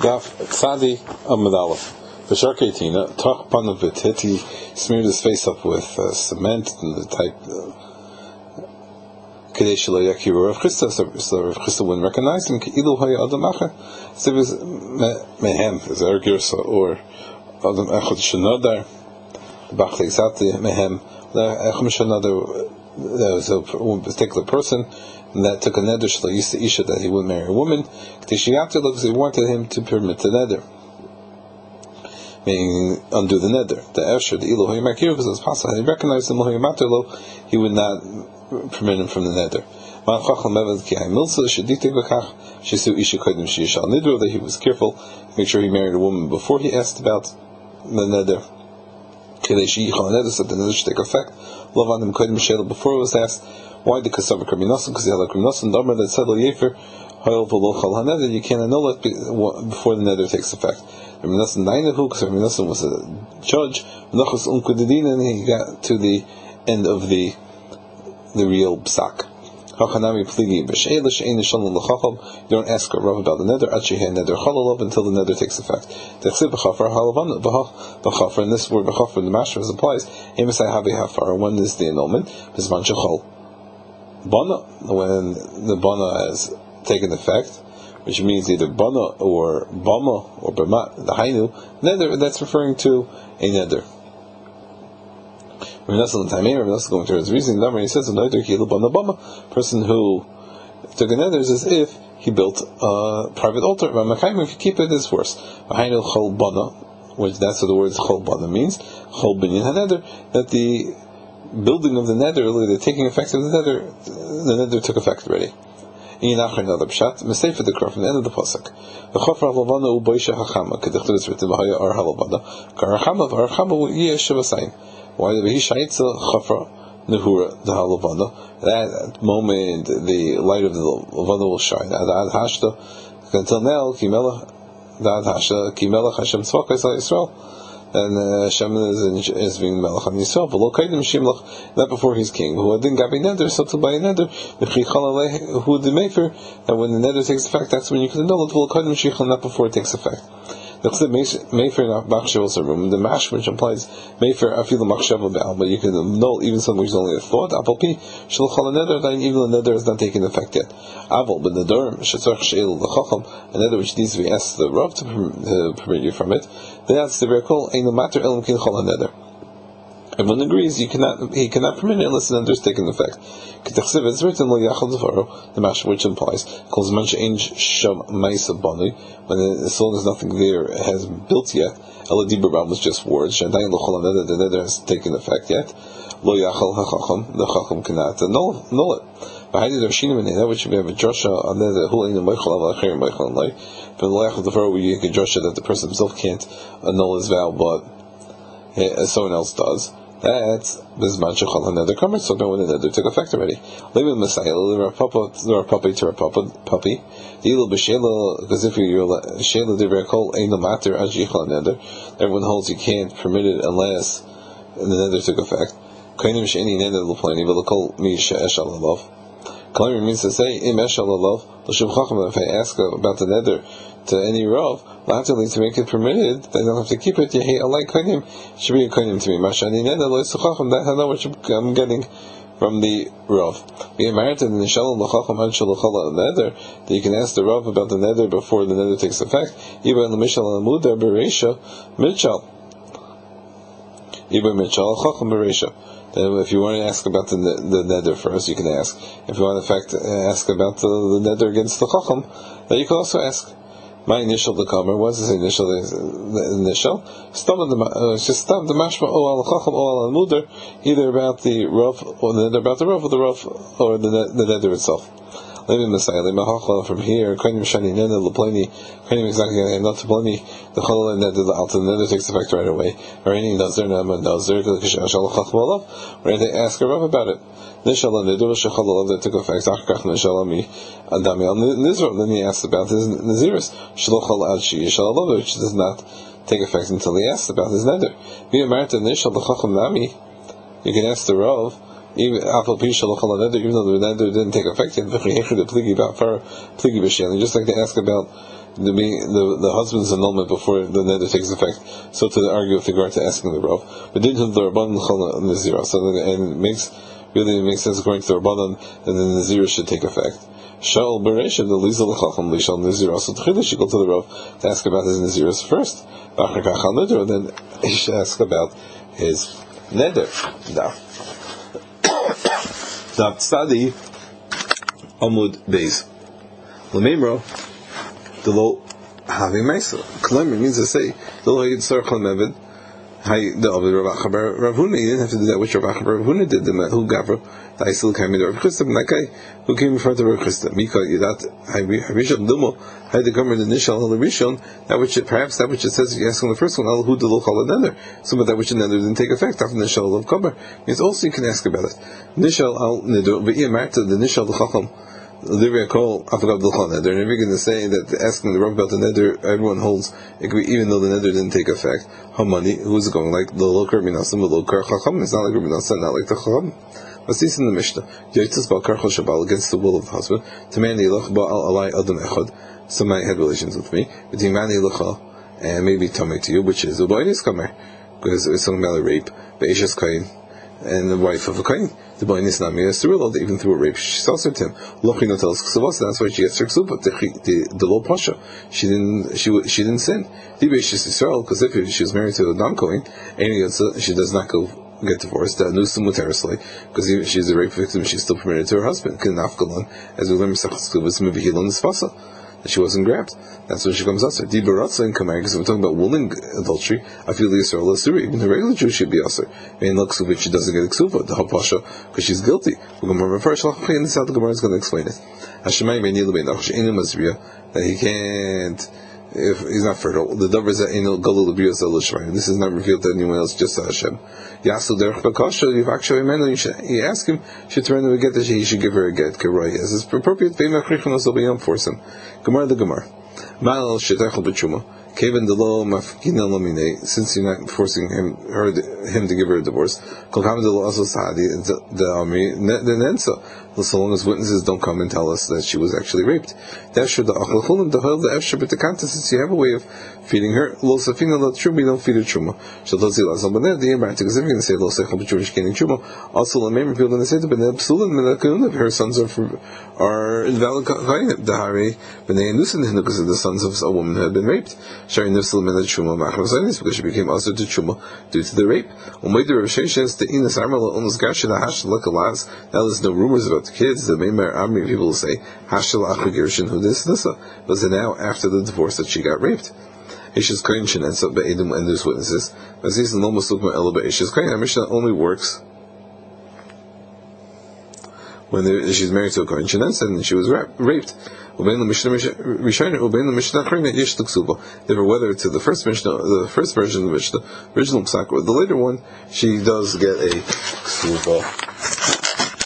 Daf Tzadi Amud Aleph. V'shar Keitina Toch Panav he smeared his face up with cement and the type Kadesh Lo Yakiru Rav Chisda, so Rav Chisda wouldn't recognize him. Ilu Haya Adam Acher. So it was Mehem, is there Girsa or Adam Echad Shenodar Bachlei Zati Mehem. Echad Shenodar. There was a particular person that took a neder shlo yisa isha that he would marry a woman. Because he wanted him to permit the neder, meaning undo the neder. The Esher, the Ilu Hoymakir, because it was possible he recognized him, he would not permit him from the neder. That he was careful, make sure he married a woman before he asked about the neder. So the neder should take effect. Before it was asked, why the Kasav Krabinasan? Because he had a Krabinasan Damar that said, you can't annul it before the nether takes effect. Krabinasan Nainahu, because Krabinasan was a judge, and he got to the end of the real psak. You don't ask a Rav about the nether until the nether takes effect. And this word b'chafar in the Mashras applies. When is the annulment? When the bana has taken effect, which means either bana or bama or bama, the hainu nether, that's referring to a nether. Rav going through his reasoning, he says, person who took a nether is as if he built a private altar. If you keep it, it's worse. Which that's what the word chol bana means. Chol binyan haneder, that the building of the nether, the taking effect of the nether took effect already. Another pshat, mistake for the crow from the end of the pasuk. The chofar halavana u'boisha hachama. Kedichtu is written b'haya ar halavana. Karachama v'arachama yesh shavasayim. Why the Behishaitza Chafra Nehura the Halavana? That moment the light of the Lavana will shine. Ad Hashta until now Kimela Ad Hashta Kimelach Hashem Tzvaka Yisrael. And Hashem is being Melech on Yisrael. But Lokaidim Shimlach, not before he's king. Who didn't Gabi Neder, so to buy a Neder, who the Mefer, and when the Neder takes effect, that's when you can annul it. Lokaidim Shichel, not before it takes effect. The mash which implies Mayfair afilu machshava be'al, but you can annul even something which is only a thought. Apal pi shulchal neder, then even the neder is not taking effect yet. Aval ben neder shetzorch she'el l'chacham, a neder which needs to be asked the Rav to permit you from it. That's the rekol ein matter elam kin chol neder. Everyone agrees he cannot permit it unless the neder is taking effect. It's written the mash which implies when as long as nothing there has built yet, Eladibram was just words. The nether has taken effect yet. The chacham cannot annul it. Which we have a drasha on there, the drasha that the person himself can't annul his vow, but someone else does. That's Bizman Shechal HaNeder Kamer, so no one in the nether took effect already. Leave the Messiah, the puppy to a puppy. The Ilu B'Shela, because if you're Shela Divrei Kol, Ein no matter Ajichal HaNeder, everyone holds you can't permit it unless the nether took effect. Kainim She'eni Neder L'Plani, V'L'Kol Mi She'esh Alalov. Kalim means to say, Im Esh Alalov, L'Shem Chacham, if I ask about the nether to any Rav, laterally to make it permitted, they don't have to keep it. Yehi alai koinim, should be a koinim to me. Mashani neder lo yisuchachim. That's not what I'm getting from the Rav. Be married to the nishalom l'chachim ad shalochala neder. That you can ask the Rav about the neder before the neder takes effect. Even the mishal amuda bereisha mitchal. Even mitchal chacham bereisha. If you want to ask about the neder first, you can ask. If you want, in fact, ask about the neder against the chacham, then you can also ask. My initial the comer was his initial. Stop the mashma o al chacham o al muder, either about the Rav or the neder about the Rav, or the Rav or the neder itself. Living Messiah, from here, Kainim Shani Neder Laplani, Kainim exactly not to blame the Chalal Neder the Alta Neder takes effect right away. Or any Nazir Nama Nazir Kishal Chachmalov, where they ask a Rav about it. Nishala Neder Shachalov that took effect, Achkach Nishalami Adami al Nizra, then he asked about his Naziris, Shalochal Adshi Yishalalov, which does not take effect until he asks about his Neder. Via Marta Nishal the Chacham Nami, you can ask the Rav. Even though the neder didn't take effect yet, just like they ask about the husband's annulment before the neder takes effect. So to argue with regard to asking the Rav, but didn't the Rabban l'chol nazira? So and it makes sense according to the Rabbanan that the nazira should take effect. Shaul bereisha the liza l'chacham lishal nazira. So tchila should go to the Rav to ask about his naziras first. Achar kachal neder, and then he should ask about his neder. Daf Tzadi Amud Beis. L'meimro the lo having meisa. Klemer means to say the lo yitzar chalamevid. Hay the Rav Achabar Rav Huna. You didn't have to do that which Rav Achabar Rav Huna did. The who gavra the Aisel came in Rav Chisda. That guy who came in front of Rav Chisda. Mika Yidat Harishon Dumo. Hay the Gomer the Nishal and the Rishon. That which it says if you ask on the first one, Al Hu the lo chal another. Some of that which another didn't take effect after the Nishal of Gomer means also you can ask about it. Nishal al Nidur V'Iyamarta the Nishal the Chacham. They're never going to say that asking the Rav about the neder, everyone holds it could be even though the neder didn't take effect. Hamani, who's it going like the lokar minasim, the lokar chacham? It's not like Rabbi not like the chacham. What's this in the Mishnah? Yotzes ba'kar chol shabal against the will of the husband. Tamani lach ba'al alai adam echad. Somebody had relations with me. Between mani lacha and maybe tamei to you, which is ubaynis kamer, because it's talking about a rape. Be'eshes kain and the wife of a kain. The Bainis Nami is to realize that even through a rape, she sells her to him. Lochin tells Ksuvas, that's why she gets her Ksuva. The low Pasha, she didn't sin. The Beishis Israel, because if she was married to a non-Kohen, she does not get divorced. That Nusum Muterisly, because even if she's a rape victim, she's still permitted to her husband. Kinafkalan, as we learn Mesachas Ksuvas, Mivihilon Sfasa. That she wasn't grabbed. That's when she comes out. Di baratza in kamar, because we're talking about willing adultery. I feel the Yisrael Asuri. Even the regular Jew should be aser. Mean Luksuvit, she doesn't get Ksuva, the Hapasha, because she's guilty. We're going to refer and this is how the Gemara is going to explain it. Hashemai Beinil Beinachash Inu Mazriya, that he can't, if he's not fertile. The davar is that Einil Galul Biyos Elishvayim. This is not revealed to anyone else, just to Hashem. Yasu Derech Bakasha, you ask him, should turn to a get that he should give her a get. Keroy, as is appropriate, Beimachrichanos will be force him. Gemara the Gemara. Mal Shetachel B'Tshuma. Kevin the law mafkina lamine, since you're not forcing him to give her a divorce. Kolkam the law also sadi the army the nensa. So long as witnesses don't come and tell us that she was actually raped. That should the achal chulim the hol the efshar but the contest since you have a way of feeding her. Lo safina la truma, you don't feed her truma. Shalozi la zalbaner the imrat because if you're going to say lo sechel b'truma shkening truma. Also la member people going to say the beneb psulim menakun her sons are invalid kain the hari benei nusin because the sons of a woman who had been raped. Sharing nifsal min truma machmas because she became also to truma due to the rape. Umayder of sheishes the inas armala almost gashin a hash lakalas. Now there's no rumors about the kids. The main army people will say hashal achagirshin who this nisa was it now after the divorce that she got raped. Ishes kain shenetza be'edim and there's witnesses. As he's no musukma elaba ishes kain. Our Mishnah only works when she's married to a kain shenetza and she was raped. Therefore, whether to the first Mishnah, the first version of the Mishnah, original Psak, or the later one, she does get a ksuba.